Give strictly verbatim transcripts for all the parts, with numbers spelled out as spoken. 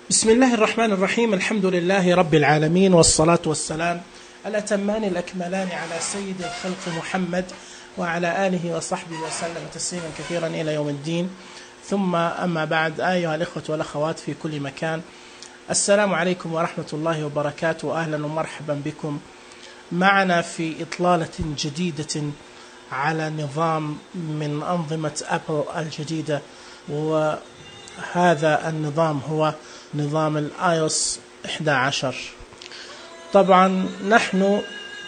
بسم الله الرحمن الرحيم. الحمد لله رب العالمين، والصلاة والسلام الأتمان الأكملان على سيد الخلق محمد وعلى آله وصحبه وسلم تسليما كثيرا إلى يوم الدين. ثم أما بعد، أيها الإخوة والأخوات في كل مكان، السلام عليكم ورحمة الله وبركاته. أهلا ومرحبا بكم معنا في إطلالة جديدة على نظام من أنظمة أبل الجديدة، وهذا النظام هو نظام الآي أو إس إحدى عشر. طبعا نحن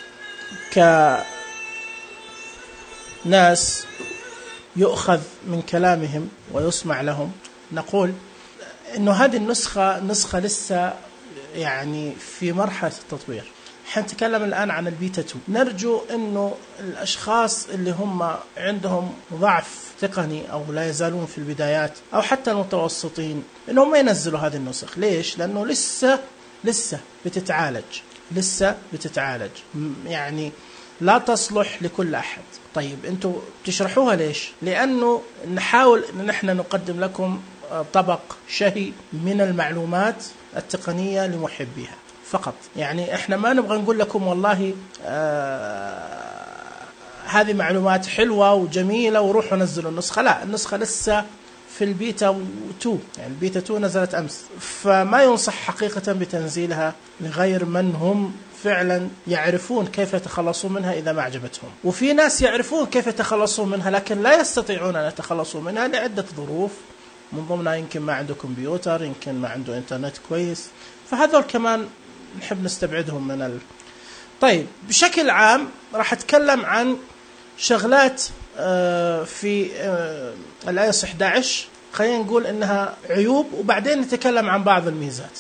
كناس يؤخذ من كلامهم ويسمع لهم نقول إنه هذه النسخة نسخة لسه يعني في مرحلة التطوير. حنتكلم الآن عن البيتا تو. نرجو إنه الأشخاص اللي هم عندهم ضعف تقني أو لا يزالون في البدايات أو حتى المتوسطين إنهم ما ينزلوا هذه النسخ. ليش؟ لأنه لسه لسه بتتعالج لسه بتتعالج يعني لا تصلح لكل أحد. طيب أنتوا تشرحوها ليش؟ لأنه نحاول إن نحن نقدم لكم طبق شهي من المعلومات التقنية لمحبيها فقط. يعني احنا ما نبغى نقول لكم والله آه هذه معلومات حلوة وجميلة وروحوا نزلوا النسخة. لا، النسخة لسه في البيتا تو، يعني البيتا تو نزلت أمس، فما ينصح حقيقة بتنزيلها لغير من هم فعلا يعرفون كيف يتخلصون منها إذا ما عجبتهم. وفي ناس يعرفون كيف يتخلصون منها لكن لا يستطيعون أن يتخلصوا منها لعدة ظروف، من ضمنها يمكن ما عنده كمبيوتر، يمكن ما عنده إنترنت كويس، فهذول كمان نحب نستبعدهم من ال... طيب بشكل عام راح أتكلم عن شغلات في الآي أو إس إحدى عشر، خلينا نقول إنها عيوب وبعدين نتكلم عن بعض الميزات.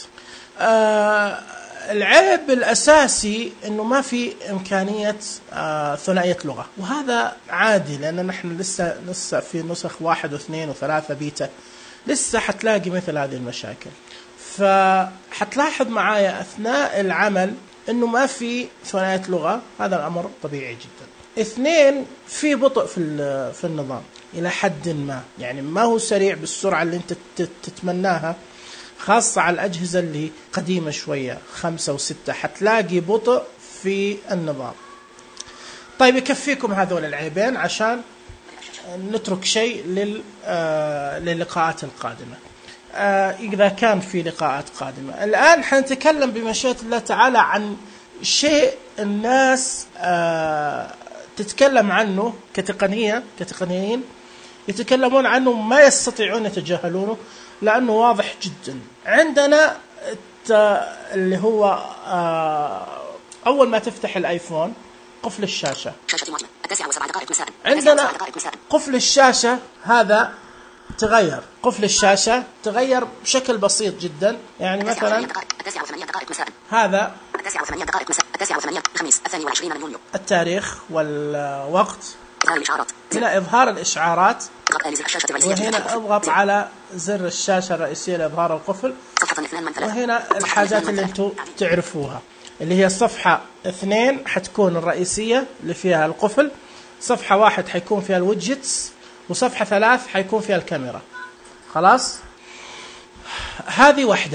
العيب الأساسي إنه ما في إمكانية ثنائية لغة، وهذا عادي لأن نحن لسه لسه في نسخ واحد واثنين وثلاثة بيتا، لسه حتلاقي مثل هذه المشاكل. فحتلاحظ معايا أثناء العمل إنه ما في ثنائية لغة، هذا الأمر طبيعي جدا. اثنين، في بطء في في النظام إلى حد ما، يعني ما هو سريع بالسرعة اللي أنت تتمناها، خاصة على الأجهزة اللي قديمة شوية خمسة وستة حتلاقي بطء في النظام. طيب يكفيكم هذول العيبين عشان نترك شيء لل للقاءات القادمة إذا كان في لقاءات قادمة. الآن حنتكلم بمشيئة الله تعالى عن شيء الناس تتكلم عنه كتقنية كتقنيين يتكلمون عنه ما يستطيعون يتجاهلونه لأنه واضح جدا. عندنا اللي هو أول ما تفتح الآيفون قفل الشاشة. عندنا قفل الشاشة هذا تغير، قفل الشاشة تغير بشكل بسيط جدا. يعني مثلا هذا التاريخ والوقت، هنا إظهار الإشعارات، وهنا اضغط على زر الشاشة الرئيسية لإظهار القفل، وهنا الحاجات اللي انتم تعرفوها اللي هي صفحة اثنين حتكون الرئيسية اللي فيها القفل، صفحة واحد حيكون فيها الويدجتس، وصفحة ثلاث حيكون فيها الكاميرا. خلاص، هذه واحدة.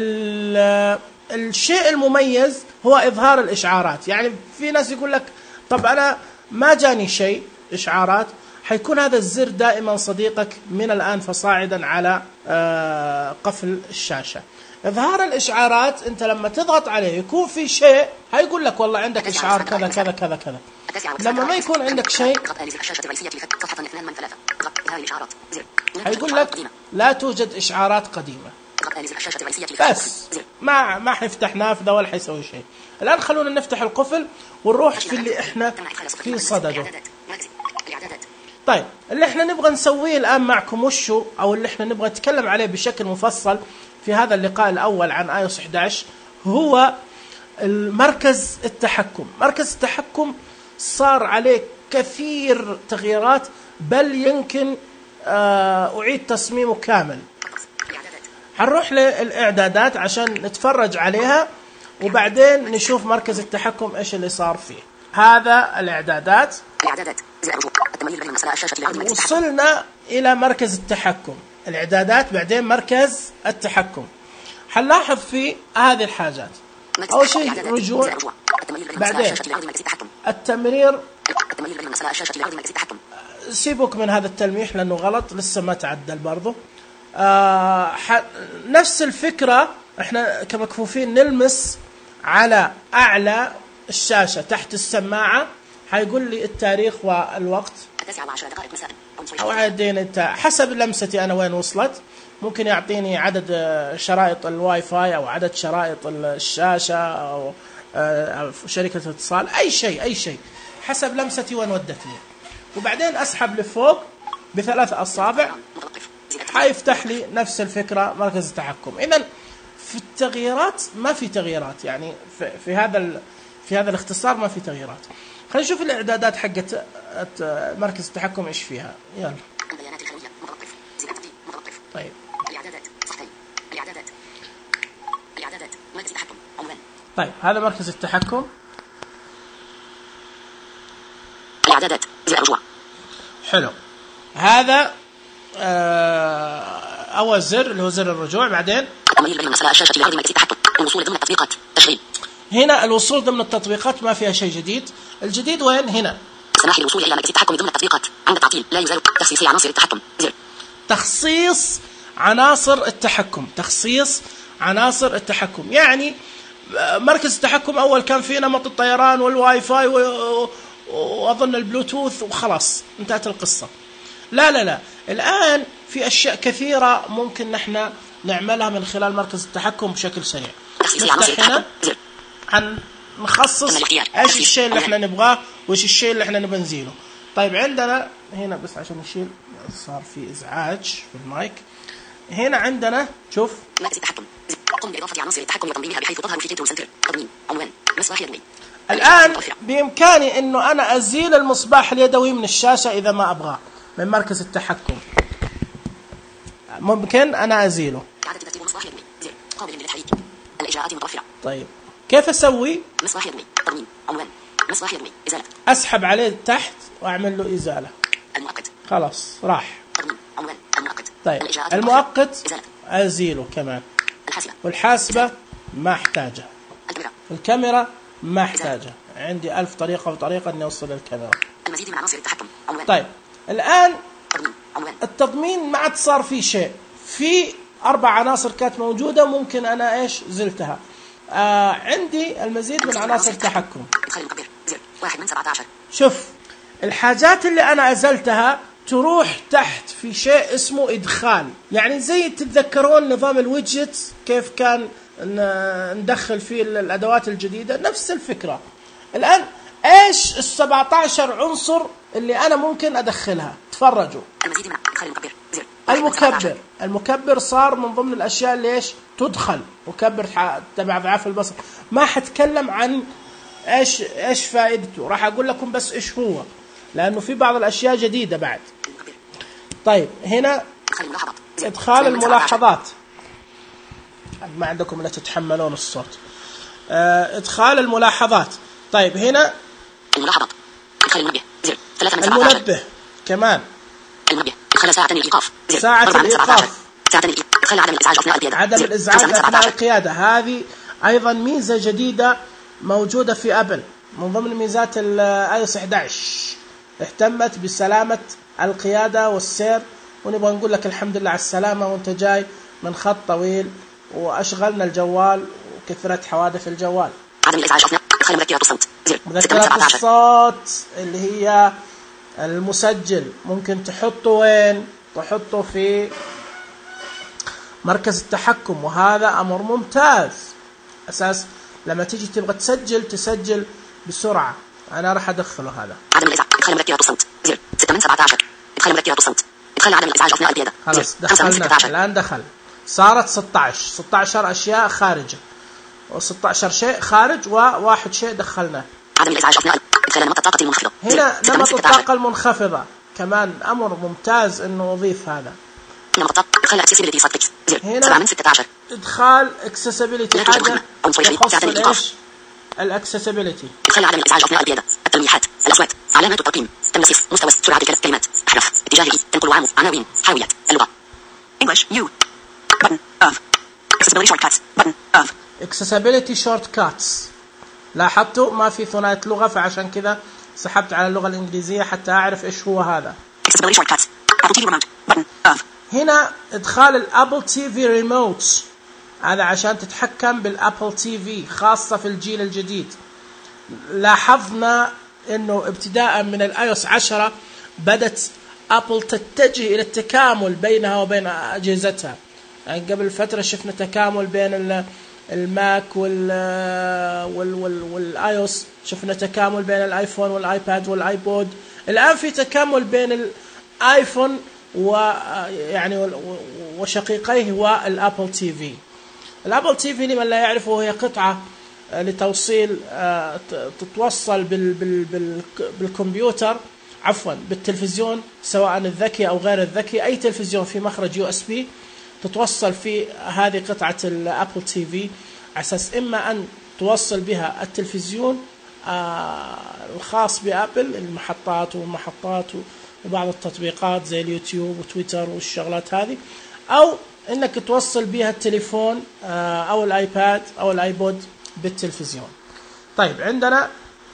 الشيء المميز هو إظهار الإشعارات. يعني في ناس يقول لك طب أنا ما جاني شيء إشعارات، حيكون هذا الزر دائما صديقك من الآن فصاعدا على قفل الشاشة. إظهار الإشعارات أنت لما تضغط عليه يكون في شيء هيقول لك والله عندك إشعار كذا كذا كذا كذا. لما ما يكون عندك شيء هيقول لك لا توجد إشعارات قديمة، بس ما ما حيفتح نافذة ولا حيسوي شيء. الآن خلونا نفتح القفل ونروح في اللي إحنا في صدده. طيب اللي إحنا نبغى نسويه الآن معكم وشو، أو اللي إحنا نبغى نتكلم عليه بشكل مفصل في هذا اللقاء الأول عن آي أو إس إحدى عشر هو المركز التحكم. مركز التحكم صار عليه كثير تغييرات، بل يمكن أعيد تصميمه كامل. هنروح للإعدادات عشان نتفرج عليها وبعدين نشوف مركز التحكم إيش اللي صار فيه. هذا الإعدادات. وصلنا إلى مركز التحكم، الإعدادات بعدين مركز التحكم. حنلاحظ في هذه الحاجات. أول شيء رجوع، بعدين التمرير، سيبك من هذا التلميح لأنه غلط لسه ما تعدل برضه. آه نفس الفكرة، احنا كمكفوفين نلمس على أعلى الشاشة تحت السماعة حيقول لي التاريخ والوقت أو عدين حسب لمستي أنا وين وصلت. ممكن يعطيني عدد شرائط الواي فاي أو عدد شرائط الشاشة أو شركة الاتصال، أي شيء أي شيء حسب لمستي وين ودتني. وبعدين أسحب لفوق بثلاث أصابع حيفتح لي نفس الفكرة مركز التحكم. إذن في التغييرات ما في تغييرات، يعني في, في هذا في هذا الاختصار ما في تغييرات. خلينا نشوف الإعدادات حقت مركز التحكم إيش فيها. يلا. طيب. الإعدادات صفحتين. الإعدادات. الإعدادات مركز التحكم عنوان. طيب هذا مركز التحكم. الإعدادات زر الرجوع. حلو. هذا آه أول زر اللي هو زر الرجوع. بعدين التمرير بين مسار الشاشة لعرض مركز التحكم. الوصول ضمن التطبيقات. تشغيل. هنا الوصول ضمن التطبيقات ما فيها شيء جديد. الجديد وين؟ هنا. سماح للوصول إلى مركز التحكم ضمن التطبيقات. عند التعطيل لا يزال تخصيص عناصر التحكم. زر. تخصيص عناصر التحكم. تخصيص عناصر التحكم يعني مركز التحكم أول كان فيه نمط الطيران والواي فاي وأظن البلوتوث وخلاص انتهت القصة. لا لا لا الآن في أشياء كثيرة ممكن نحن نعملها من خلال مركز التحكم بشكل سريع. نفتح هنا نخصص ايش الشيء اللي احنا نبغاه وايش الشيء اللي احنا نبغى نزيله. طيب عندنا هنا بس عشان نشيل صار في ازعاج في المايك. هنا عندنا شوف مركز التحكم. قم بإضافة عناصر التحكم وتنظيمها بحيث تظهر في كنترول سنتر. تضمين عنوان مصباح يدوي. الآن بإمكاني إنه أنا أزيل المصباح اليدوي من الشاشة إذا ما أبغاه من مركز التحكم. ممكن أنا أزيله. إعادة ترتيب مصباح يدوي. زر قابل للتحريك. الإجراءات متوفرة. طيب كيف أسوي؟ مصباح يدوي. تضمين عنوان مصباح يدوي. إزالة. أسحب عليه تحت وأعمل له إزالة. المؤقت. خلاص راح. تضمين عنوان المؤقت. طيب المؤقت أزيله كمان. الحاسبة. والحاسبة ما أحتاجها. الكاميرا. الكاميرا ما أحتاجها. عندي ألف طريقة وطريقة إني أوصل للكاميرا. المزيد من عناصر التحكم. عنوان. طيب الآن التضمين ما عاد صار فيه شيء. في أربع عناصر كانت موجودة ممكن أنا إيش زلتها. آه عندي المزيد من عناصر التحكم. واحد من سبعة عشر. شوف الحاجات اللي أنا أزلتها تروح تحت في شيء اسمه إدخال. يعني زي تتذكرون نظام الويدجت كيف كان ندخل فيه الأدوات الجديدة، نفس الفكرة. الآن إيش السبعة عشر عنصر اللي أنا ممكن أدخلها؟ تفرجوا. المزيد من إدخال المكبر. المكبر. المكبر صار من ضمن الأشياء اللي إيش تدخل. مكبر تبع ضعاف البصر. ما حتكلم عن إيش إيش فائدته، راح أقول لكم بس إيش هو، لأنه في بعض الأشياء جديدة بعد. طيب هنا إدخال الملاحظات. ما عندكم لا تتحملون الصوت. آه إدخال الملاحظات. طيب هنا الملاحظات. إدخال المنبه. زر. ثلاثة من سبعة عشر. المنبه كمان. المنبه. إدخال ساعة الإيقاف. ساعة الإيقاف. ساعة الإيقاف. إدخال عدم الإزعاج أثناء القيادة. عدم الإزعاج أثناء القيادة. هذه أيضا ميزة جديدة موجودة في أبل من ضمن ميزات الايوس إحدى عشر. اهتمت بسلامة القيادة والسير، ونبغى نقول لك الحمد لله على السلامة وانت جاي من خط طويل وأشغلنا الجوال وكثرت حوادث الجوال. عدم الإزعاج أثناء إدخال مذكرات الصوت. مذكرات الصوت اللي هي المسجل ممكن تحطه وين؟ تحطه في مركز التحكم، وهذا أمر ممتاز. أساس لما تيجي تبغى تسجل تسجل بسرعة. أنا راح أدخله هذا. عدم الإزعاج. إدخال مذكرات الصوت. زر. ستة من سبعة عشر. إدخال مذكرات الصوت. إدخال عدم الإزعاج أثناء القيادة. خلاص دخلنا. الآن دخل. صارت ستة عشر. ستة عشر أشياء خارجة وستة عشر شيء خارج وواحد شيء دخلناه. عدم الإزعاج أثناء إدخال نمط الطاقة المنخفضة. هنا نمط الطاقة المنخفضة كمان أمر ممتاز إنه أضيف هذا. نمط الطاقة. إدخال accessibility subjects. زر. سبعة من ستة عشر. إدخال accessibility حاجة تخص إيش؟ الأكسسبيليتي. إدخال عدم الإزعاج أثناء القيادة. التلميحات. الأصوات. علامات الترقيم. تنسيق. مستوى سرعة الكلمات. أحرف. اتجاه إي. تنقل وعمود. عناوين. حاويات. اللغة. English. U. Button. Of. Accessibility shortcuts button off. Accessibility shortcuts. لاحظتوا ما في ثنائية لغة، فعشان كذا سحبت على اللغة الإنجليزية حتى أعرف إيش هو هذا. Accessibility shortcuts. Apple تي في remote button off. هنا إدخال الأبل تي في ريموت، هذا عشان تتحكم بالأبل تي في خاصة في الجيل الجديد. لاحظنا إنه ابتداء من الآيوس عشرة بدت أبل تتجه إلى التكامل بينها وبين أجهزتها. يعني قبل فترة شفنا تكامل بين الماك وال وال وال والآيوس، شفنا تكامل بين الآيفون والآيباد والآيبود. الآن في تكامل بين الآيفون ويعني وشقيقيه والأبل تي في. الأبل تي في لمن لا يعرفه هي قطعة لتوصيل تتوصل بال بال بال بالكمبيوتر عفوا بالتلفزيون، سواء الذكي أو غير الذكي، أي تلفزيون في مخرج يو اس بي تتوصل في هذه قطعة الأبل تي في، على أساس إما أن توصل بها التلفزيون الخاص بأبل، المحطات والمحطات وبعض التطبيقات زي اليوتيوب وتويتر والشغلات هذه، أو إنك توصل بها التليفون أو الآيباد أو الآيبود بالتلفزيون. طيب عندنا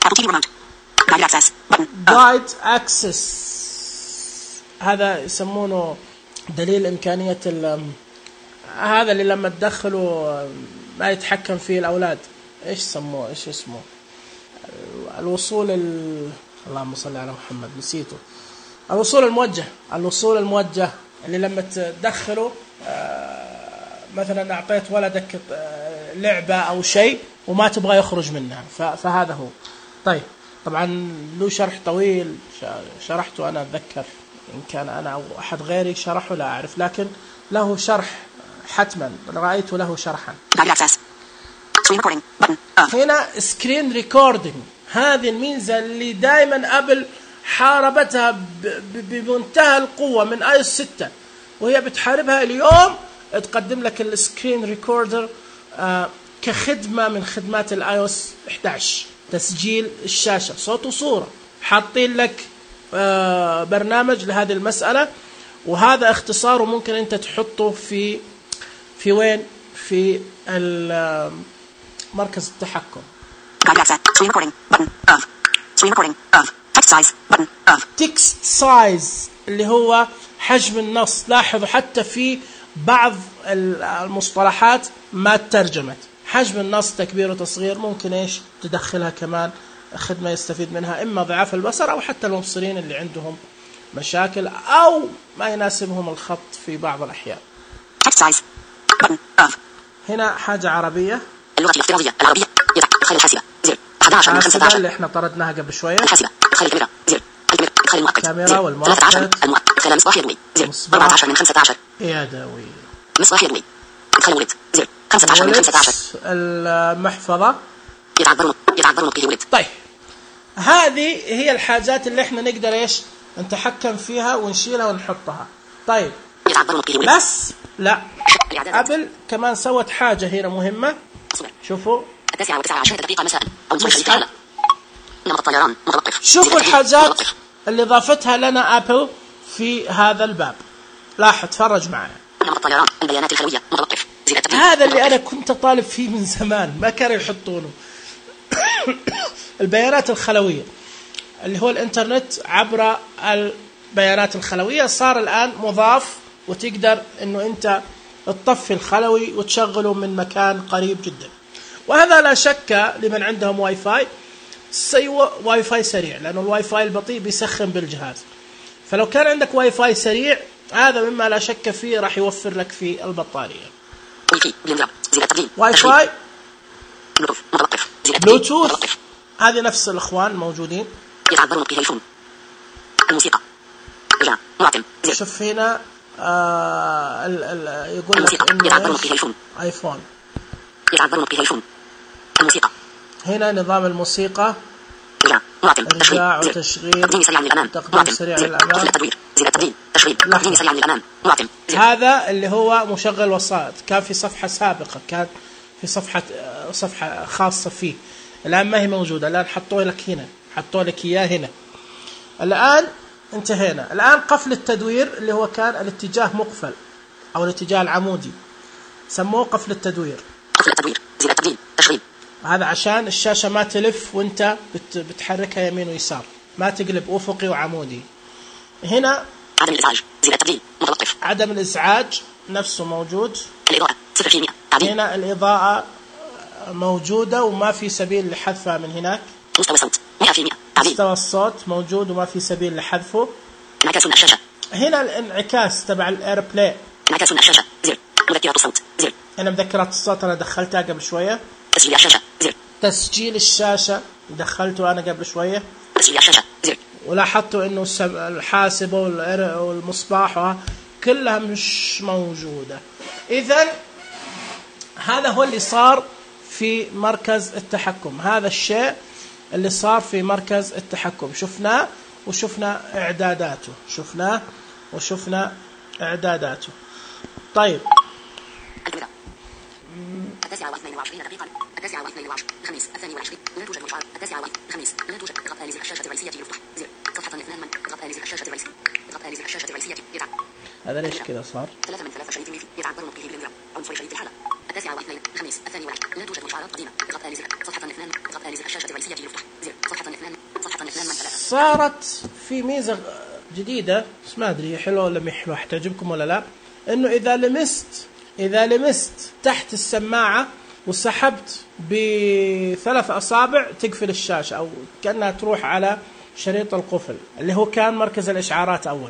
Guide Access، هذا يسمونه دليل إمكانية هذا اللي لما تدخلوا ما يتحكم فيه الأولاد، إيش سموه إيش اسمه الوصول ال... اللهم صل على محمد نسيته، الوصول الموجه الوصول الموجه اللي لما تدخله مثلا أعطيت ولدك لعبة أو شيء وما تبغى يخرج منها، فهذا هو. طيب طبعا له شرح طويل شرحته أنا أتذكر، إن كان أنا أو أحد غيري شرحه لا أعرف، لكن له شرح حتما، رأيت له شرحا. هنا سكرين ريكوردينج، هذه الميزة اللي دائما أبل حاربتها بمنتهى القوة من آيوس ستة، وهي بتحاربها اليوم. تقدم لك السكرين ريكوردر آه كخدمة من خدمات الآيوس إحدى عشر، تسجيل الشاشة صوت وصورة، حاطين لك آه برنامج لهذه المسألة، وهذا اختصاره ممكن أنت تحطه في في وين في مركز التحكم. تكست سايز اللي هو حجم النص. لاحظوا حتى في بعض المصطلحات ما ترجمت، حجم النص تكبير وتصغير، ممكن ايش تدخلها كمان خدمة يستفيد منها إما ضعاف البصر أو حتى المبصرين اللي عندهم مشاكل أو ما يناسبهم الخط في بعض الأحيان. هنا حاجة عربية، اللغة الافتراضية العربية، دخل الحاسبة زر أحد عشر من خمسة عشر اللي احنا طردناها قبل شوية، الحاسبة دخل الكاميرا زر دخل المؤقت الكاميرا والمؤقت ثلاثة عشر المؤقت دخل مصباح يدوي زر أربعة عشر من خمسة عشر يدوي مصباح يدوي دخل ولد زر خمسة عشر من خمسة عشر المحفظة يتعذر يتعذر به ولد. طيب هذه هي الحاجات اللي احنا نقدر ايش نتحكم فيها ونشيلها ونحطها. طيب بس لا، أبل كمان سوت حاجة هنا مهمة، شوفوا التاسعة وتسعة عشر دقيقة مساء أو شركة نمط الطيران متوقف. شوفوا الحاجات اللي ضافتها لنا أبل في هذا الباب. لاحظ تفرج معنا. نمط الطيران البيانات الخلوية متوقف. هذا اللي أنا كنت طالب فيه من زمان ما كانوا يحطونه. البيانات الخلوية اللي هو الإنترنت عبر البيانات الخلوية صار الآن مضاف، وتقدر إنه أنت تطفي الخلوي وتشغله من مكان قريب جدا. وهذا لا شك لمن عندهم واي فاي سيو واي فاي سريع، لأنه الواي فاي البطيء بيسخن بالجهاز. فلو كان عندك واي فاي سريع هذا مما لا شك فيه راح يوفر لك في البطارية. واي فاي بلوتوث هذه نفس الأخوان موجودين. الموسيقى شوف هنا آه ال ال يقول لك إنه آيفون الموسيقى. هنا نظام الموسيقى، إرجاع وتشغيل، تقديم سريع للأمام، هذا اللي هو مشغل وسائط. كان في صفحة سابقة، كان في صفحة صفحة خاصة فيه، الآن ما هي موجودة، الآن حطوه لك هنا، حطوه لك إياه هنا. الآن انتهينا. الآن قفل التدوير اللي هو كان الاتجاه مقفل أو الاتجاه العمودي، سموه قفل التدوير. قفل التدوير، زر التبديل، تشغيل. هذا عشان الشاشة ما تلف وانت بت بتحركها يمين ويسار، ما تقلب أفقي وعمودي. هنا عدم الإزعاج، زر التبديل، متوقف. عدم الإزعاج نفسه موجود. الإضاءة صفر في المئة، تعديل. هنا الإضاءة موجودة وما في سبيل لحذفها من هناك. مستوى الصوت مئة في المئة، تعديل. مستوى الصوت موجود وما في سبيل لحذفه. انعكاس الشاشة. هنا الانعكاس تبع الايربلاي. انعكاس الشاشة، زر. مذكرات الصوت، زر. هنا مذكرات الصوت أنا دخلتها قبل شوية. تسجيل الشاشة، زر. تسجيل الشاشة دخلته أنا قبل شوية. تسجيل الشاشة، زر. ولاحظتوا إنه الحاسبة والمصباح كلها مش موجودة. إذن هذا هو اللي صار في مركز التحكم، هذا الشيء اللي صار في مركز التحكم. شفناه وشفنا إعداداته، شفناه وشفنا إعداداته. طيب التاسعة واثنين وعشرين دقيقة. التاسعة واثنين وعشرين الخميس الثاني والعشرين. لا توجد مشعر. التاسعة الخميس. لا توجد. اضغط آلة الشاشة الرئيسية يفتح. زر. صفحة اثنان من. اضغط آلة الشاشة الرئيسية. اضغط آلة الشاشة الرئيسية يدعم. هذا ليش كذا صار؟ ثلاثة من ثلاثة شريط ويفي يدعم برمج به بالانذار. عنصر شريط الحالة. التاسعة واثنين الخميس الثاني والعشرين. لا توجد مشعرات قديمة. اضغط آلة صفحة اثنان. اضغط آلة الشاشة الرئيسية يفتح. زر. صفحة اثنان. صفحة اثنان من ثلاثة. صارت في ميزة جديدة بس ما أدري حلوة ولا مش حلوة، حتعجبكم ولا لا، إنه إذا لمست إذا لمست تحت السماعة وسحبت بثلاث أصابع تقفل الشاشة، أو كأنها تروح على شريط القفل اللي هو كان مركز الإشعارات أول.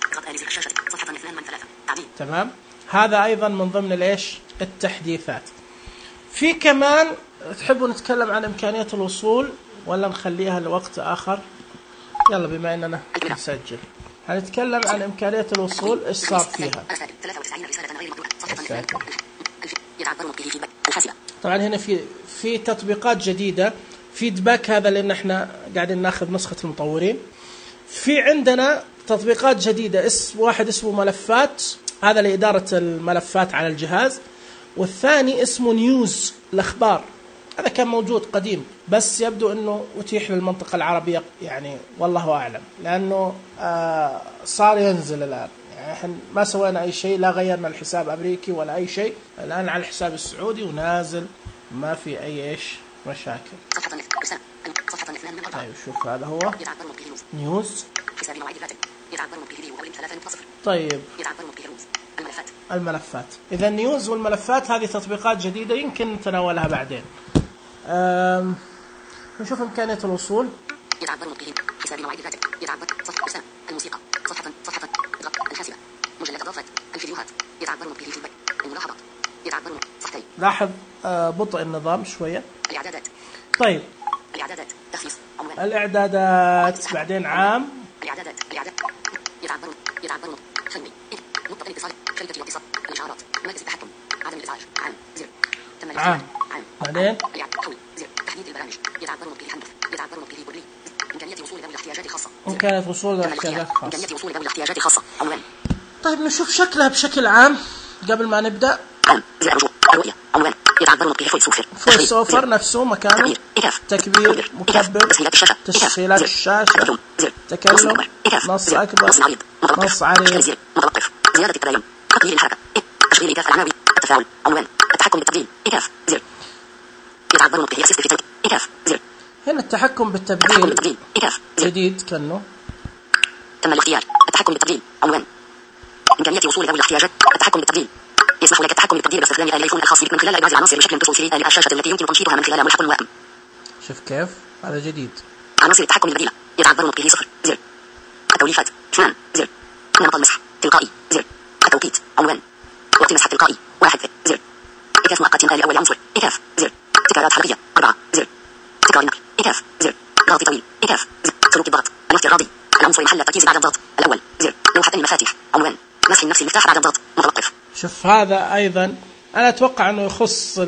تمام. هذا أيضا من ضمن الإيش التحديثات. في كمان تحبوا نتكلم عن إمكانية الوصول ولا نخليها لوقت آخر؟ يلا بما أننا نسجل هنتكلم عن إمكانية الوصول. إيش صار فيها؟ طبعا هنا في في تطبيقات جديدة. فيدباك هذا لأن احنا قاعدين ناخذ نسخة المطورين. في عندنا تطبيقات جديدة، اسم واحد اسمه ملفات، هذا لإدارة الملفات على الجهاز، والثاني اسمه نيوز الأخبار، هذا كان موجود قديم بس يبدو أنه أتيح للمنطقة العربية، يعني والله أعلم، لأنه آه صار ينزل الآن. يعني احنا ما سوينا أي شيء، لا غيرنا الحساب أمريكي ولا أي شيء، الآن على الحساب السعودي ونازل، ما في أي إيش مشاكل. طيب شوف هذا هو نيوز. طيب الملفات. إذا نيوز والملفات هذه تطبيقات جديدة يمكن نتناولها بعدين. نشوف إمكانية الوصول. يتعبر به حساب مواعيد الراتب. يتعبر صفحة إرسال الموسيقى. صفحة صفحة الحاسبة. مجلد إضافات الفيديوهات. يتعبر به في البيت. الملاحظات. يتعبر صفحتين. لاحظ بطء النظام شوية. الإعدادات. طيب. الإعدادات تخصيص عنوان. الإعدادات بعدين عام. الإعدادات الإعدادات يتعبر يتعبر فني. نقطة الاتصال. شركة الاتصال. الإشعارات. مركز التحكم. عدم الإزعاج. عام. زر. تم عام. عام. بعدين. حول. زر. تحديد البرامج. يتعبر به حدث. يتعبر به بري. إمكانية وصول ذوي الاحتياجات الخاصة. إمكانية وصول ذوي الاحتياجات الخاصة. إمكانية وصول ذوي الاحتياجات الخاصة. عنوان. طيب نشوف شكلها بشكل عام قبل ما نبدأ. عام. زر رجوع. الرؤية. عنوان. يتعبر به فويس اوفر. فويس اوفر نفسه مكانه. تكبير. مكبر. تسهيلات الشاشة. تكلم. نص أكبر. نص عريض. متوقف. زيادة التباين. تغيير الحركة. تشغيل إيقاف العناوين. التفاعل. عنوان. التحكم بالتبديل. إيقاف. زر. يتعبر به أسيست في تلك. إيقاف. زر. هنا التحكم بالتبديل. إيقاف. جديد كأنه. تم الاختيار. التحكم بالتبديل. عنوان. إمكانية وصول ذوي الاحتياجات. التحكم بالتبديل. يسمح لك التحكم بالتبديل باستخدام الايفون الخاص بك من خلال ابراز العناصر بشكل تصويري آلة الشاشة التي يمكن تنشيطها من خلال ملحق وائم. شوف كيف هذا جديد. عناصر التحكم البديلة. يتعبر به صفر. زر. التوليفات. اثنان. زر. نمط المسح. تلقائي. زر. التوقيت. عنوان. وقت المسح التلقائي. واحد. زر. إيقاف مؤقت آلة أول عنصر. إيقاف. زر. تكرارات حركية. أربعة. زر. تكرار نقل. إيقاف. زر. ضغط طويل. إيقاف. زر. سلوك الضغط. النفط الراضي. العنصر محل التركيز بعد الضغط. الأول. زر. لوحة المفاتيح. عنوان. مسح النفس المفتاح بعد الضغط. متوقف. شوف هذا أيضا أنا أتوقع أنه يخص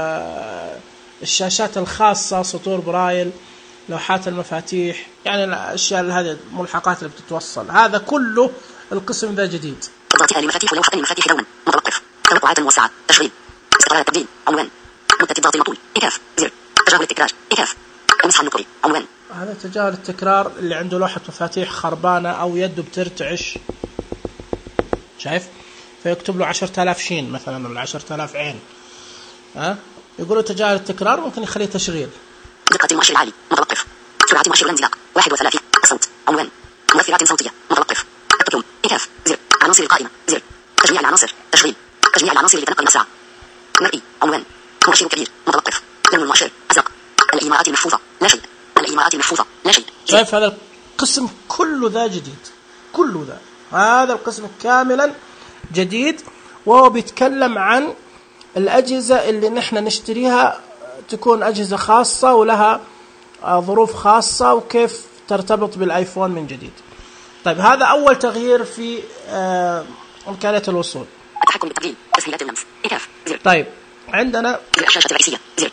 الشاشات الخاصة، سطور برايل، لوحات المفاتيح، يعني الأشياء هذه الملحقات اللي بتتوصل، هذا كله القسم ذا جديد. تضغط المفاتيح ولوحة المفاتيح دوما. متوقف. توقعات موسعة. تشغيل. استقرار التبديل. عنوان. مدة الضغط المطول. إيقاف. زر. تجاهل التكرار. إيقاف. المسح النقري. عنوان. هذا تجاهل التكرار اللي عنده لوحة مفاتيح خربانة أو يده بترتعش. شايف؟ فيكتب له عشرة آلاف شين مثلا ولا عشرة آلاف عين. ها يقولوا تجاهل التكرار ممكن يخليه تشغيل. دقة المؤشر العالي متوقف. سرعة مؤشر الانزلاق واحد وثلاثين. الصوت عنوان مؤثرات صوتية متوقف. التكييف إيقاف زر. عناصر القائمة زر. تجميع العناصر تشغيل. تجميع العناصر لتنقل أسرع. مرئي عنوان مؤشر كبير متوقف. لون المؤشر أزرق. الإيماءات المحفوظة لا شيء. الإيماءات المحفوظة لا شيء. شايف هذا القسم كله ذا جديد، كله ذا هذا القسم كاملا جديد، وهو بيتكلم عن الأجهزة اللي نحن نشتريها تكون أجهزة خاصة ولها ظروف خاصة وكيف ترتبط بالآيفون من جديد. طيب هذا أول تغيير في إمكانية الوصول. التحكم بالتبديل تسهيلات اللمس إيقاف زر. طيب عندنا زر الشاشة الرئيسية زر.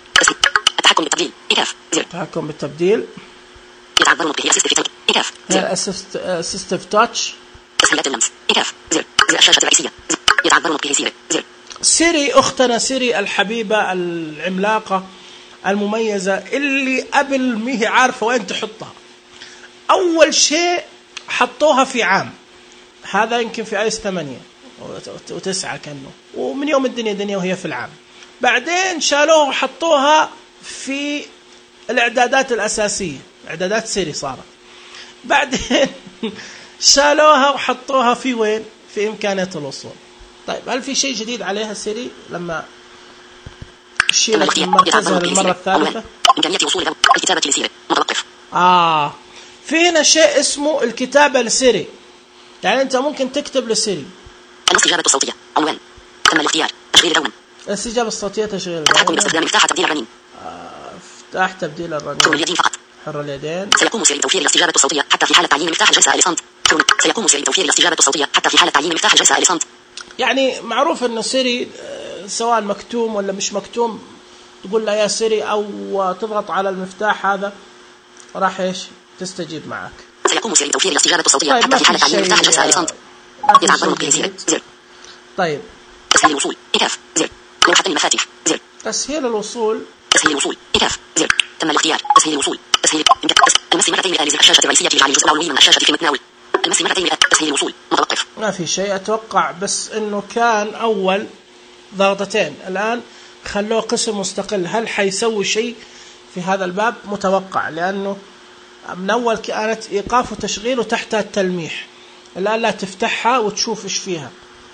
التحكم بالتبديل إيقاف زر. التحكم بالتبديل يتعذر نطقه أسيستيف تاتش إيقاف زر. أسيستيف تاتش تسهيلات اللمس إيقاف زر. زر الشاشة الرئيسية زر. يتعذر نطقه سيري زر. سيري أختنا سيري الحبيبة العملاقة المميزة اللي قبل ميه عارفة وين تحطها. أول شيء حطوها في عام هذا يمكن في آيس ثمانية وتسعة كأنه، ومن يوم الدنيا دنيا وهي في العام. بعدين شالوها وحطوها في الإعدادات الأساسية، إعدادات سيري صارت. بعدين شالوها وحطوها في وين؟ في إمكانية الوصول. طيب هل في شيء جديد عليها سيري لما شيلت من مركزها للمرة الثالثة؟ إمكانية وصول الكتابة لسيري متوقف. آه في هنا شيء اسمه الكتابة لسيري، يعني أنت ممكن تكتب لسيري. الاستجابة الصوتية عنوان تم الاختيار تشغيل دوما. الاستجابة الصوتية تشغيل التحكم باستخدام مفتاح تبديل الرنين. آه مفتاح تبديل الرنين. حر اليدين فقط. حر اليدين. سيقوم سير بتوفير الاستجابة الصوتية حتى في حالة تعيين مفتاح الجلسة إليسانت. سيقوم سير بتوفير الاستجابة الصوتية حتى في حالة تعيين مفتاح الجلسة إليسانت. يعني معروف إنه سيري سواء مكتوم ولا مش مكتوم تقول له يا سيري أو تضغط على المفتاح هذا راح إيش تستجيب معك. سيقوم سير بتوفير الاستجابة الصوتية حتى في حالة تعيين مفتاح الجلسة إليسانت. يتعبر به سير زر. طيب تسهيل الوصول إيقاف زر. لوحة المفاتيح زر. تسهيل الوصول تسهيل الوصول إيقاف زر. تم الاختيار تسهيل الوصول تسهيل المس مرتين لآلية الشاشة الرئيسية لجعل الجزء العلوي من الشاشة في المتناول. المس مرتين تسهيل الوصول متوقف. ما في شيء أتوقع، بس إنه كان أول ضغطتين الآن خلوه قسم مستقل. هل حيسوي شيء في هذا الباب؟ متوقع، لأنه من أول كانت إيقاف وتشغيل وتحتها التلميح، الآن لا تفتحها وتشوف إيش فيها،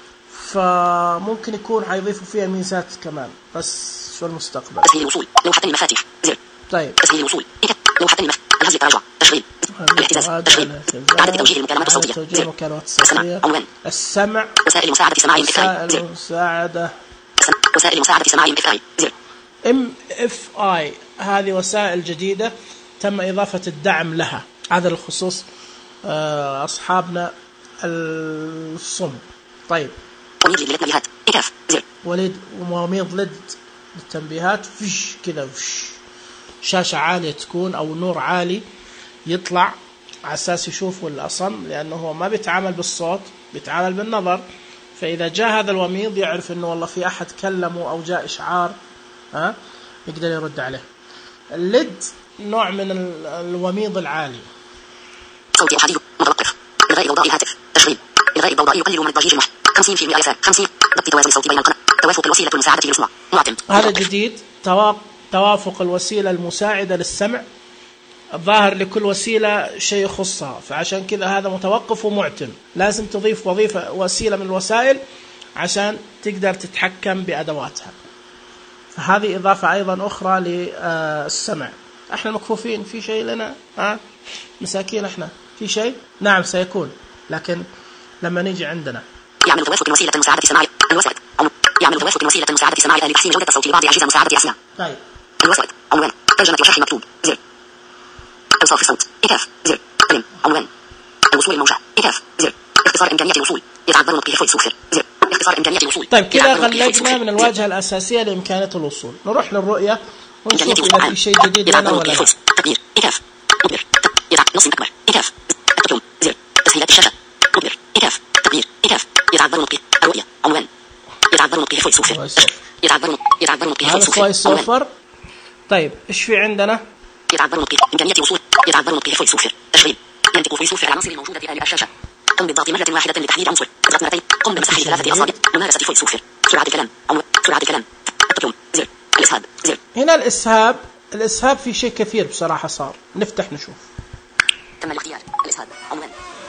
فممكن يكون حيضيفوا فيها ميزات كمان، بس شو المستقبل. تسهيل الوصول لوحة المفاتيح زر. طيب تسهيل الوصول لوحة المفاتيح الهز للتراجع تشغيل الاهتزاز تشغيل إعادة توجيه المكالمات الصوتية زر. السمع عنوان السمع وسائل مساعدة سماعي انتفاعي وسائل مساعدة وسائل مساعدة سماعي انتفاعي زر. إم إف آي هذه وسائل جديدة تم إضافة الدعم لها، هذا الخصوص أصحابنا الصم. طيب وميض لد للتنبيهات إيقاف زر. وليد وميض لد للتنبيهات فيش كذا فيش شاشة عالية تكون أو نور عالي يطلع على أساس يشوفوا الأصم، لأنه هو ما بيتعامل بالصوت بيتعامل بالنظر، فإذا جاء هذا الوميض يعرف إنه والله في أحد كلمه أو جاء إشعار ها يقدر يرد عليه. الليد نوع من الوميض العالي. صوتي أحاديث متوقف. إلغاء ضوضاء الهاتف تشغيل. إلغاء الضوضاء يقلل من الضجيج المح. خمسين بالمئة يسار خمسين. ضبط توازن الصوت بين القناة. توافق الوسيلة المساعدة للسمع معتم. هذا جديد توافق الوسيلة المساعدة للسمع. الظاهر لكل وسيلة شيء يخصها، فعشان كذا هذا متوقف ومعتم. لازم تضيف وظيفة وسيلة من الوسائل عشان تقدر تتحكم بأدواتها. فهذه إضافة أيضا أخرى للسمع. احنا مكفوفين في شيء لنا ها مساكين احنا في شيء نعم سيكون، لكن لما نيجي عندنا يعمل توافق وسيلة مساعدة سماعي الوسائط يعمل توافق وسيلة مساعدة سماعي لتحسين جودة الصوت لبعض أجهزة مساعدة أسماء. طيب الوسائط عنوان ترجمة وشرح مكتوب زر. أوصاف الصوت إيقاف زر. كلم عنوان الوصول الموجة إيقاف زر. اختصار إمكانية الوصول يتعذر نطقه فويس سوفر زر. اختصار إمكانية الوصول. طيب كذا غلقنا من الواجهة الأساسية لإمكانية الوصول. نروح للرؤية ونشوف إذا في شيء جديد لنا ولا لا. تكبير إيقاف مدبر يتعب نص أكبر إيقاف التقييم زر. تسهيلات الشاشة مدبر إيقاف تكبير إيقاف يتعذر نطقه الرؤية عنوان يتعذر نطقه فويس سوفر يتعذر يتعذر نطقه هذا فويس سوفر. طيب إيش في عندنا؟ يتعذر نطقه إمكانية الوصول يتعذر نطقه فويس سوفر تشغيل ينطق فويس سوفر العناصر الموجودة في آلة الشاشة. قم بالضغط مرة واحدة لتحديد عنصر. اضغط مرتين قم بمسح ثلاثة أصابع. ممارسة فويس اوفر. سرعة الكلام. عنوان. سرعة الكلام. التقييم. زر. الإسهاب. زر. هنا الإسهاب. الإسهاب في شيء كثير بصراحة صار. نفتح نشوف. تم الاختيار. الإسهاب. عنوان.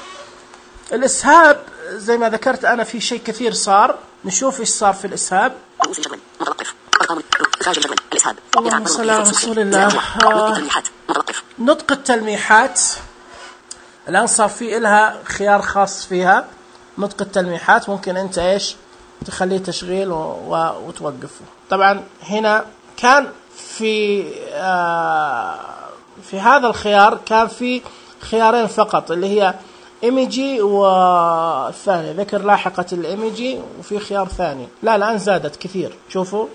الإسهاب زي ما ذكرت أنا في شيء كثير صار. نشوف إيش صار في الإسهاب. رؤوس الجدول. متوقف. أرقام. خارج الجدول. الإسهاب. اللهم صل على رسول الله. نطق التلميحات. الآن صار في إلها خيار خاص فيها. نطق التلميحات ممكن أنت إيش تخليه تشغيل و... و... وتوقفه. طبعا هنا كان في آه في هذا الخيار كان في خيارين فقط اللي هي إيميجي والثاني ذكر لاحقة الإيميجي وفي خيار ثاني. لا الآن زادت كثير. شوفوا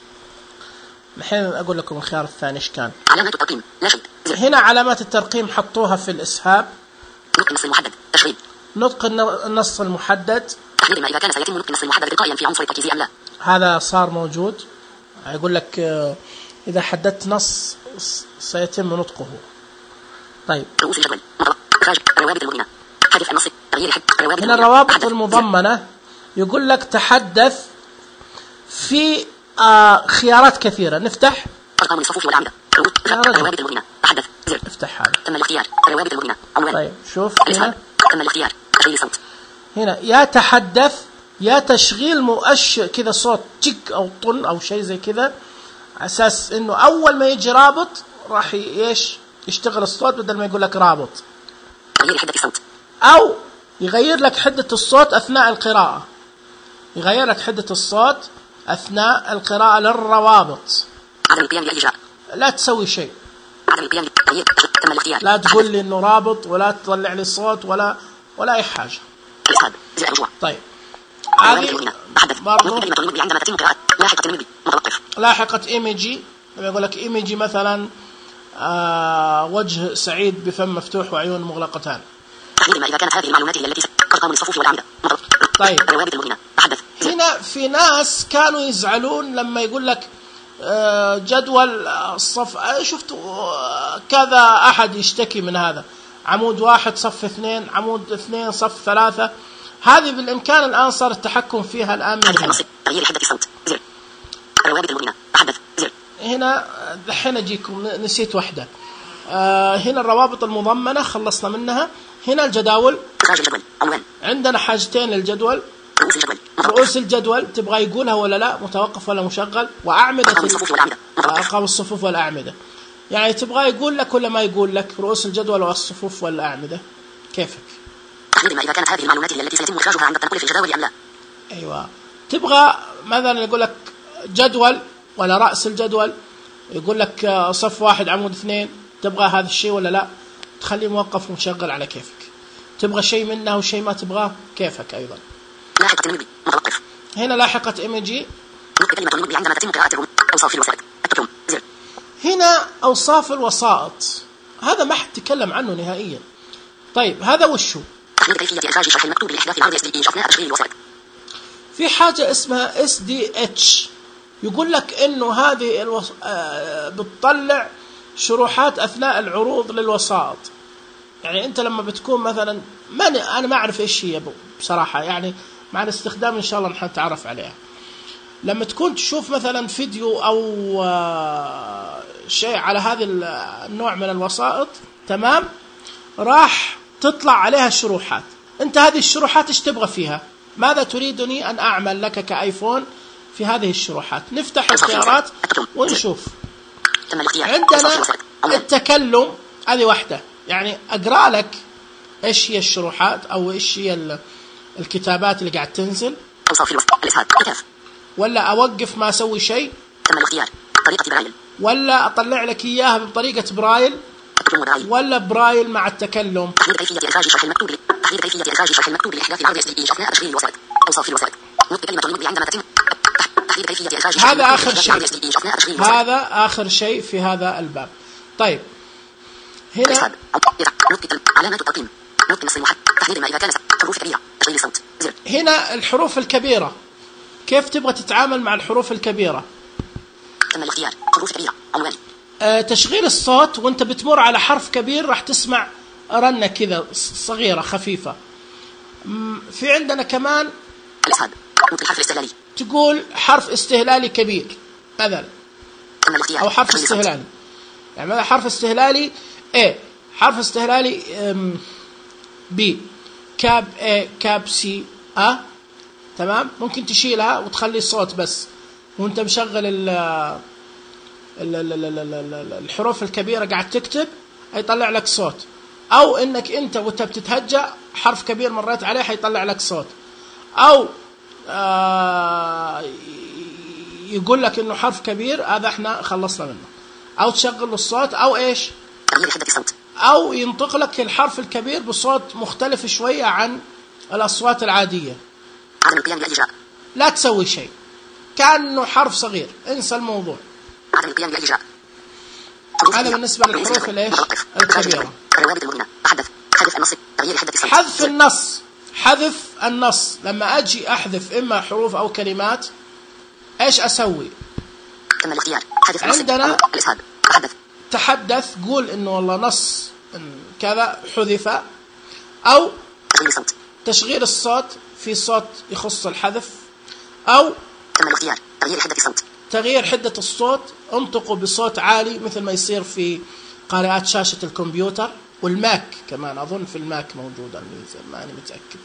الحين أقول لكم الخيار الثاني إيش كان. علامات الترقيم. لا شيء. هنا علامات الترقيم حطوها في الإسهاب. نطق النص المحدد. تشغيل. نطق النص المحدد. تحديد ما إذا كان سيتم نطق النص المحدد تلقائيا في عنصر التركيز أم لا. هذا صار موجود. يقول لك إذا حددت نص سيتم نطقه. طيب. رؤوس الجدول. خارج. الروابط المضمنة. حذف النص. تغيير حد. الروابط. هنا الروابط المضمنة يقول لك تحدث في آه خيارات كثيرة. نفتح. أرقام الصفوف والأعمدة. الروابط المضمنة. تحدث. زر. افتح هذا. تم الاختيار. الروابط المضمنة. عنوان. طيب شوف هنا. تم الاختيار. تشغيل صوت. هنا يا تحدث يا تشغيل مؤشر كذا صوت تك أو طن أو شيء زي كذا أساس إنه أول ما يجي رابط راح إيش يشتغل الصوت بدل ما يقول لك رابط. تغيير حدة الصوت. أو يغير لك حدة الصوت أثناء القراءة. يغير لك حدة الصوت أثناء القراءة للروابط. عدم القيام بأي إجراء. لا تسوي شيء. عدم القيام بالتغيير. تم الاختيار. لا تقول لي إنه رابط ولا تطلع لي صوت ولا ولا أي حاجة. الإسهاب. زر الرجوع. طيب. هذه برضو عندما تتم قراءة لاحقة إيميجي. متوقف. لاحقة إيميجي. يقول لك إيميجي مثلا آه وجه سعيد بفم مفتوح وعيون مغلقتان. تحديد ما إذا كانت هذه المعلومات هي التي أرقام الصفوف والأعمدة. طيب. الروابط المضمنة. تحدث. هنا في ناس كانوا يزعلون لما يقول لك آه جدول الصف. شفت كذا أحد يشتكي من هذا. عمود واحد صف اثنين عمود اثنين صف ثلاثة. هذه بالإمكان الآن صار التحكم فيها الآن من هنا. تغيير حدة الصوت. زر. الروابط المضمنة. تحدث. زر. هنا دحين أجيكم نسيت واحدة. آه هنا الروابط المضمنة خلصنا منها. هنا الجداول. خارج الجدول. عنوان. عندنا حاجتين للجدول. رؤوس الجدول. رؤوس الجدول تبغى يقولها ولا لا متوقف ولا مشغل. وأعمدة أرقام الصفوف والأعمدة. أرقام الصفوف والأعمدة. يعني تبغى يقول لك ولا ما يقول لك رؤوس الجدول والصفوف والأعمدة كيفك. تحديد ما إذا كانت هذه المعلومات هي التي سيتم إخراجها عند التنقل في الجداول أم لا. أيوة. تبغى مثلا يقول لك جدول ولا رأس الجدول يقول لك صف واحد عمود اثنين. تبغى هذا الشيء ولا لا تخليه موقف ومشغل على كيفك. تبغى شيء منه وشيء ما تبغاه كيفك أيضا. لاحقة إيميجي. متوقف. هنا لاحقة إيميجي. نطق كلمة إيميجي عندما تتم قراءة الروم. أوصاف الوسائط. التقييم. زر. هنا أوصاف الوسائط هذا ما حد تكلم عنه نهائيا. طيب هذا وشو؟ تحديد كيفية إخراج شرح المكتوب لإحداث العرض إس دي إتش أثناء تشغيل الوسائط. في حاجة اسمها إس دي إتش يقول لك إنه هذه الوص... آه بتطلع شروحات أثناء العروض للوسائط. يعني أنت لما بتكون مثلا ما أنا ما أعرف إيش هي بصراحة يعني مع الاستخدام إن شاء الله نحن نتعرف عليها. لما تكون تشوف مثلا فيديو أو آه شيء على هذا النوع من الوسائط تمام راح تطلع عليها الشروحات. أنت هذه الشروحات إيش تبغى فيها؟ ماذا تريدني أن أعمل لك كآيفون في هذه الشروحات؟ نفتح الخيارات ونشوف. عندنا التكلم هذه واحدة يعني أقرأ لك إيش هي الشروحات أو إيش هي الكتابات اللي قاعد تنزل ولا أوقف ما أسوي شيء تم الاختيار طريقة برايل ولا أطلع لك إياها بطريقة برايل ولا برايل مع التكلم. تحديد كيفية إخراج شرح المكتوب تحديد كيفية إخراج شرح المكتوب لإحداث العرض إس دي إتش أثناء تشغيل الوسائط. أوصاف الوسائط نطق كلمة المكتوب عندما تتم تحديد كيفية إخراج شرح هذا آخر شيء. هذا آخر شيء في هذا الباب. طيب هنا علامات الترقيم نطق النص المحدد تحديد ما إذا كانت حروف كبيرة تشغيل الصوت. زر. هنا الحروف الكبيرة كيف تبغى تتعامل مع الحروف الكبيرة؟ تم الاختيار حروف كبيرة عنوان. آه تشغيل الصوت وانت بتمر على حرف كبير راح تسمع رنة كذا صغيرة خفيفة. في عندنا كمان الإسهاب. الحرف الاستهلالي. تقول حرف استهلالي كبير مثلا، تم الاختيار. أو حرف استهلالي. يعني مثلا حرف استهلالي A، حرف استهلالي B، كاب A كاب C أ، تمام. ممكن تشيلها وتخلي الصوت بس وانت مشغل ال الحروف الكبيرة قاعد تكتب، هيطلع لك صوت. أو إنك أنت وأنت بتتهجأ حرف كبير مريت عليه هيطلع لك صوت. أو آه يقول لك إنه حرف كبير، هذا إحنا خلصنا منه. أو تشغل الصوت، أو إيش، أو ينطق لك الحرف الكبير بصوت مختلف شوية عن الأصوات العادية. لا تسوي شيء، كأنه حرف صغير، انسى الموضوع. هذا بالنسبة للحروف الإيش الكبيرة. حذف النص. حذف النص لما أجي أحذف إما حروف أو كلمات، إيش أسوي؟ عندنا تحدث، قول إنه والله نص كذا حذف، أو تشغيل الصوت، في صوت يخص الحذف، أو تغيير حدة الصوت، انطقوا بصوت عالي مثل ما يصير في قارئات شاشة الكمبيوتر والماك كمان. أظن في الماك موجودة الميزة، ما أنا متأكد.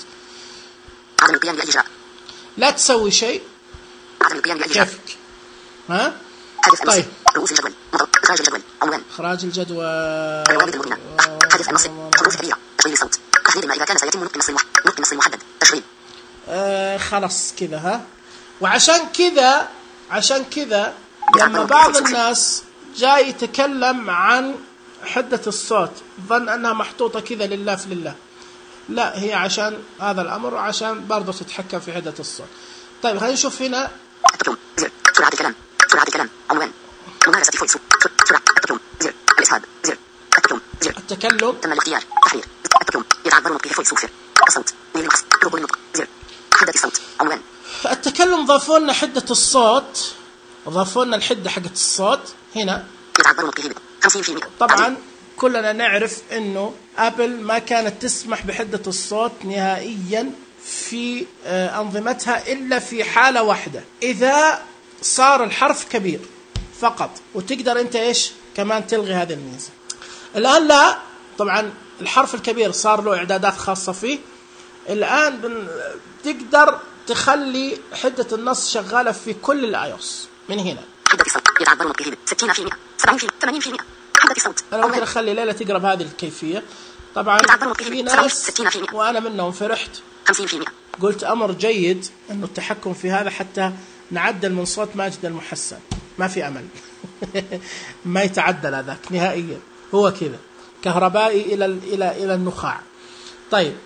لا تسوي شيء، كيفك. ها؟ طيب، إخراج الجدول، إخراج الجدول، حذف النص، حروف كبيرة، تشغيل الصوت، تحديد ما إذا كان سيتم نطق النص نطق النص المحدد، تشغيل. آه خلاص كذا. ها، وعشان كذا عشان كذا لما بعض الناس جاي يتكلم عن حدة الصوت ظن أنها محطوطة كذا لله في لله. لا، هي عشان هذا الأمر، وعشان برضه تتحكم في حدة الصوت. طيب خلينا نشوف هنا. التكلم، زر، سرعة الكلام، سرعة الكلام، عنوان، ممارسة فويس، سرعة التكلم، زر، الإسهاب، زر، التكلم، زر، التكلم، تم الاختيار، تحرير، التكلم، يتعبر نطق فويس، زر، الصوت، ميل الخص، ركوب النطق، زر، حدة الصوت، عنوان. التكلم ضافوا لنا حدة الصوت، ضافوا لنا الحدة حقة الصوت هنا. يتعبر نطقه خمسين بالمئة. طبعا كلنا نعرف انه ابل ما كانت تسمح بحدة الصوت نهائيا في انظمتها الا في حالة واحدة، اذا صار الحرف كبير فقط، وتقدر انت ايش كمان تلغي هذه الميزة. الان لا، طبعا الحرف الكبير صار له اعدادات خاصة فيه. الان تقدر تخلي حدة النص شغالة في كل الايوس من هنا. حدة الصوت يتعبر نطقه ستين بالمئة، سبعين بالمئة، ثمانين بالمئة. حدة الصوت. أنا ممكن أخلي ليلى تقرأ بهذه الكيفية. طبعا في ناس وأنا منهم فرحت، خمسين بالمئة. قلت أمر جيد إنه التحكم في هذا حتى نعدل من صوت ماجد المحسن. ما في أمل ما يتعدل هذاك نهائيا، هو كذا كهربائي إلى إلى إلى النخاع. طيب،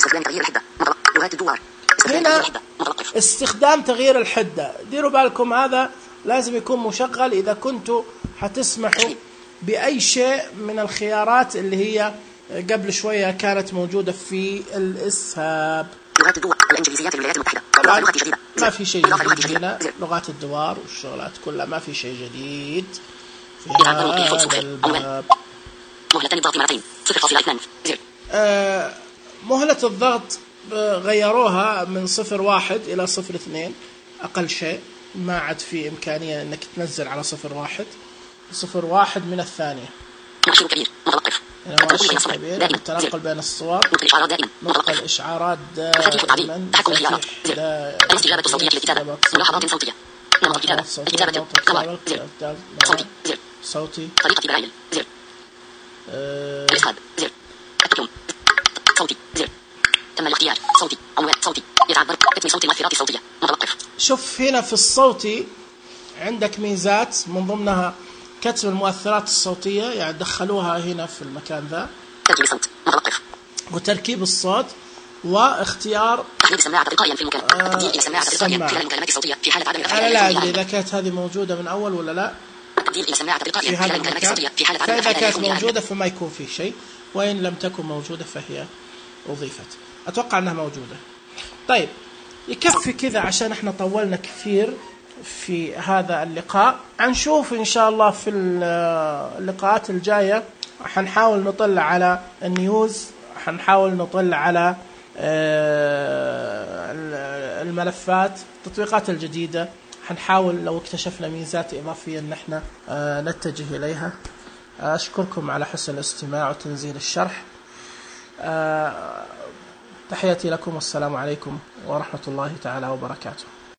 هنا استخدام تغيير الحدة. ديروا بالكم هذا لازم يكون مشغل إذا كنتوا حتسمحوا بأي شيء من الخيارات اللي هي قبل شوية كانت موجودة في الإسهاب. لغات الدول الإنجليزية في الولايات المتحدة. لغات جديدة. ما في شيء جديد هنا. لغات الدوار والشغلات كلها ما في شيء جديد في هذا الباب. مهلة الضغط مرتين صفر فاصلة اثنان زر. آه مهلة الضغط غيروها من صفر واحد إلى صفر اثنين أقل شيء، ما عاد في إمكانية أنك تنزل على صفر واحد. صفر واحد من الثانية. مؤشر كبير متوقف. مؤشر كبير التنقل بين الصور. نطق الإشعارات دائما. تحكم الخيارات. الاستجابة الصوتية للكتابة. ملاحظات صوتية. نمط الكتابة. الكتابة. قمر. زر. صوتي. زر. صوتي. طريقة برايل. زر. الإسهاب. زر. التكلم. صوتي. زر. تم الاختيار. صوتي. عنوان. صوتي. يتعبر كتم صوت المؤثرات الصوتية. متوقف. شوف هنا في الصوتي عندك ميزات من ضمنها كتم المؤثرات الصوتية، يعني دخلوها هنا في المكان ذا. تركيب الصوت. متوقف. وتركيب الصوت واختيار تحديد السماعة تلقائيا في المكالمة. تبديل إلى السماعة تلقائيا خلال المكالمات الصوتية في حالة عدم الرفع. أنا لا أدري إذا كانت هذه موجودة من أول ولا لا. تبديل إلى السماعة تلقائيا خلال المكالمات الصوتية في حالة عدم الرفع. فإذا كانت موجودة فما يكون في شيء، وإن لم تكن موجودة فهي أضيفت. أتوقع أنها موجودة. طيب، يكفي كذا عشان احنا طولنا كثير في هذا اللقاء. هنشوف إن شاء الله في اللقاءات الجاية حنحاول نطلع على النيوز، حنحاول نطلع على الملفات التطبيقات الجديدة حنحاول لو اكتشفنا ميزات إضافية أن احنا نتجه إليها. أشكركم على حسن الاستماع وتنزيل الشرح. تحياتي لكم والسلام عليكم ورحمة الله تعالى وبركاته.